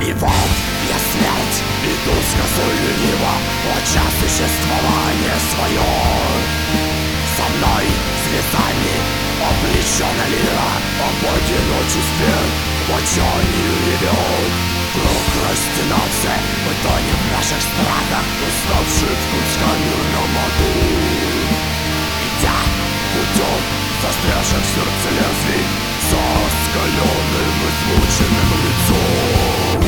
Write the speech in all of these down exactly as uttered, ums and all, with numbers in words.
И вот я смерть иду с косой лениво, плача существование свое. Со мной слезами облечена лира, о боги ночи спер, в молчании ревет. Прокрастинация, мы тонем в наших страхах, уставшие в кунсткамерном аду. Идя путем застрявших в сердце лезвий, со скаленным измученным лицом.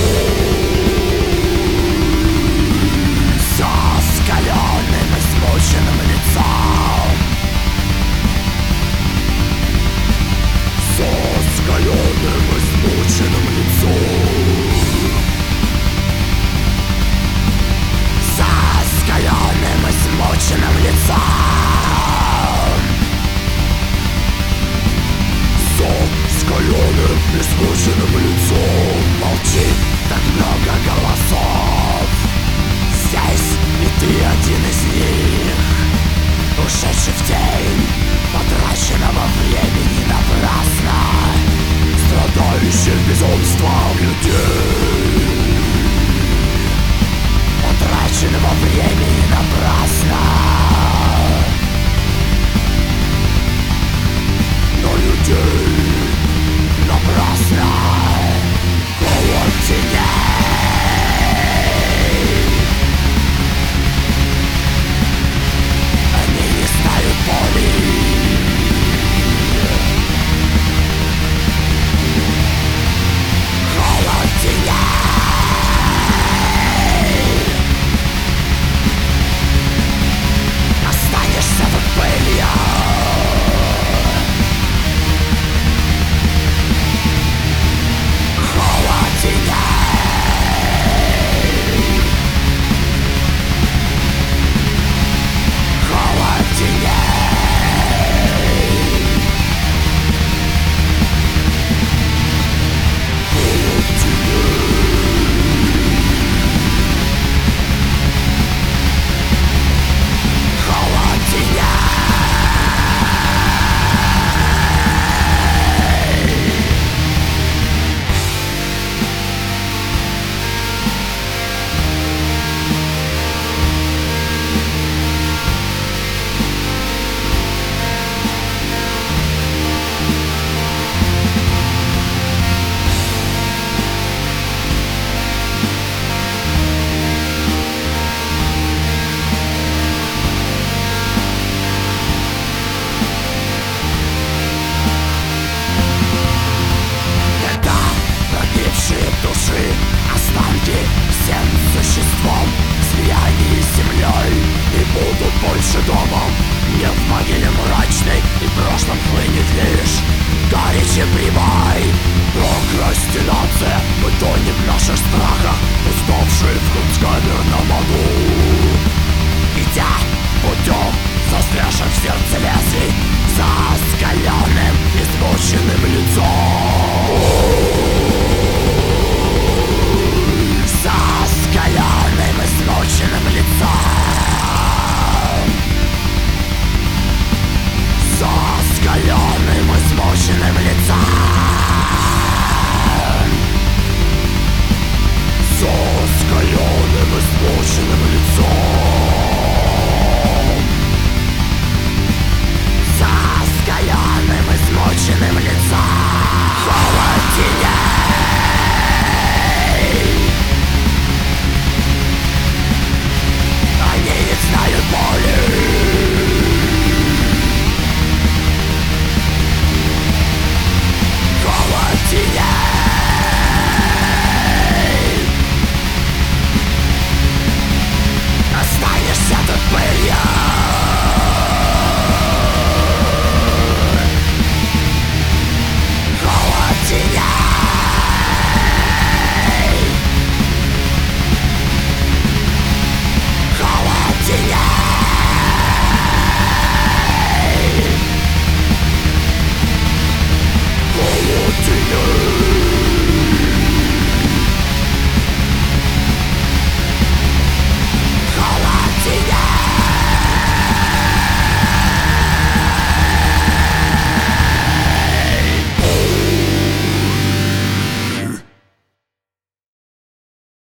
Со скаленным измученным лицом. Со скаленным измученным лицом. Со скаленным измученным лицом. Со скаленным измученным лицом. Молчит так много голосов. Здесь и ты один из них, ушедший в тень потраченного времени напрасно, страдающих безумством людей, потраченного времени напрасно. Но людей напрасно. Холод теней. Они не знают боли. Холод теней. Останешься под пылью. Холод теней. Холод теней. Холод теней. Холод теней. Когда погибшие души, останки всем существом в слиянии с землей не будут больше домом. Не в могиле мрачной и прошлом хлынет лишь горечь и прибой. Прокрастинация, мы тонем в наших страхах, уставшие в кунсткамерном аду. Идя путем застрявших в сердце лезвий, за скаленным измученным лицом. За скаленным измученным лицом. За скаленным измученным лицом. За скаленным измученным лицом.